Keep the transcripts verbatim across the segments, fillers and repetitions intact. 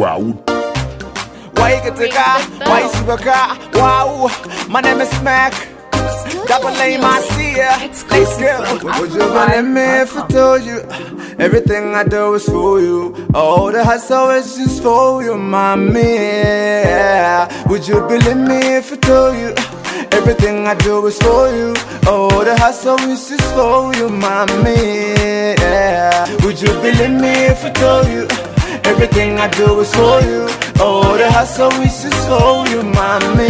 Wow. Why you get the car? Why you see the car? Wow, my name is Smack. Double name I see ya. Let's go. Would you believe me if I told you everything I do is for you? Oh, the hustle is just for you, mommy. Yeah. Would you believe me if I told you everything I do is for you? Oh, the hustle is just for you, mommy. Yeah. Would you believe me if I told you everything I do is for you? Oh, the hustle is just for you, mommy.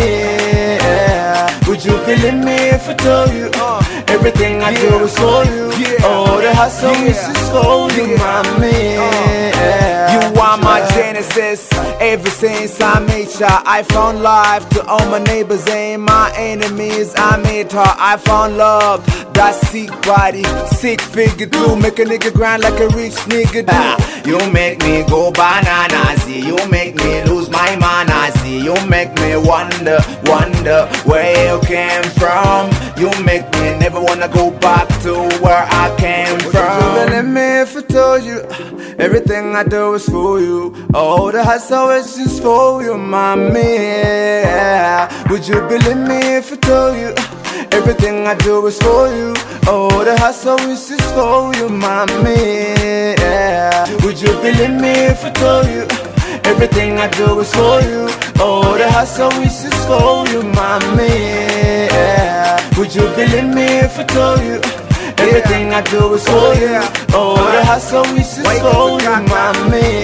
Yeah. Would you believe me if I told you uh, everything I yeah. do is for you? Yeah. Oh, the hustle yeah. is just for you, mommy. Yeah. You are my genesis. Ever since I met ya, I found life. To all my neighbors and my enemies, I made her. I found love. That sick body, sick figure too. Make a nigga grind like a rich nigga do. You make me go bananas. You make me lose my manners. You make me wonder, wonder where you came from. You make me never wanna go back to where I came from. Would you believe me if I told you everything I do is for you? Oh, the hustle is just for you, mommy. Yeah. Would you believe me if I told you everything I do is for you? Oh, the hustle is just for you, mommy. Yeah. Would you believe me if I told you everything I do is for you? Oh, the hustle is just for you, mommy. Yeah. Would you believe me if I told you everything I do is for you? Oh, the hustle is just for you, mommy.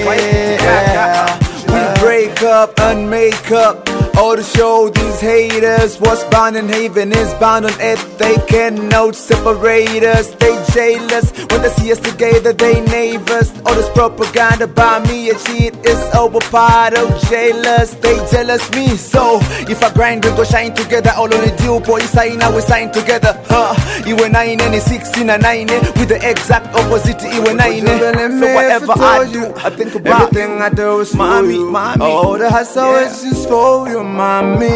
Yeah. We break up and make up, all to show these haters what's bound in heaven is bound on earth. They cannot separate us. They jail us when they see us together. They neighbors. All this propaganda by me and shit is overpowered. Oh, jailers, they jealous me. So if I grind, we go shine together. All on the deal, boy, sign now we sign together. Huh? You were nine and sixteen and nine with the exact opposite. You were nine. So whatever I do, I think about everything I do is mommy, mommy. Oh, the hustle yeah. is just for you, mommy.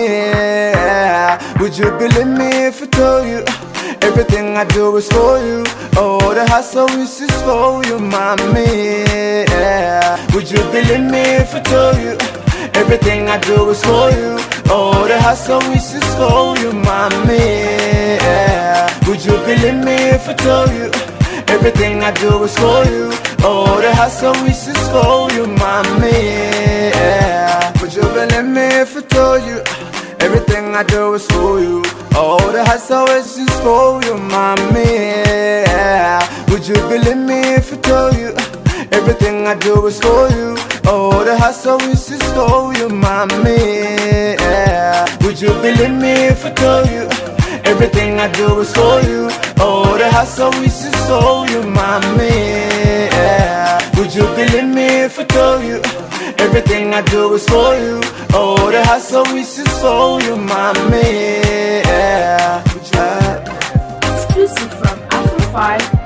Yeah. Would you believe me if I told you everything I do is for you? Oh, the hustle is just for you, mommy. Yeah. Would you believe me if I told you everything I do is for you? Oh, the hustle is just for you, mommy. Yeah. Would you believe me if I told you everything I do is for you? Oh, the hustle is just for you, mommy. Yeah. Would you believe me if I told you everything I do is for you? Oh, the hustle is just for you, mommy. Yeah. Would you believe me if I told you everything I do is for you? Oh, the hustle is just for you, mommy. Yeah. Would you believe me if I told you everything I do is for you? Oh, the hustle is just for you, mommy. Yeah. Would you believe me if I told you everything I do is for you? Oh, the hustle is just for you, mommy. Yeah. Exclusive from Afro five.